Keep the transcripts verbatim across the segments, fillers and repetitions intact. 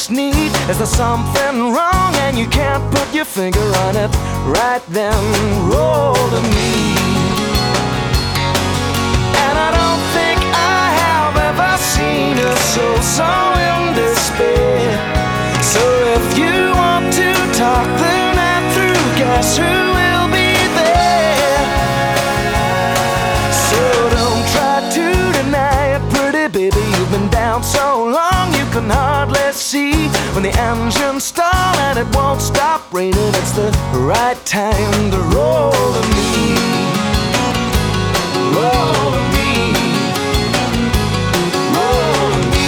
just need. Is there something wrong and you can't put your finger on it? Right then, roll to me. And I don't think I have ever seen a soul so in despair. So if you want to talk the night through, guess who will be there? So don't try to deny it, pretty baby. You've been down so long you can hardly see. When the engines stall and it won't stop raining, it's the right time to roll to me. Roll to me. Roll to me.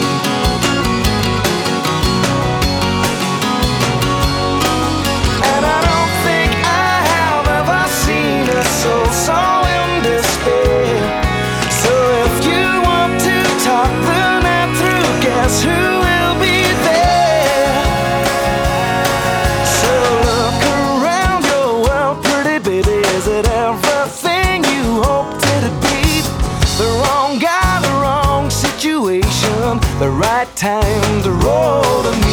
And I don't think I have ever seen a soul so in despair. So if you want to talk the night through, guess who will be there? So look around your world, pretty baby. Is it everything you hoped it'd be? The wrong guy, the wrong situation, the right time to roll to me.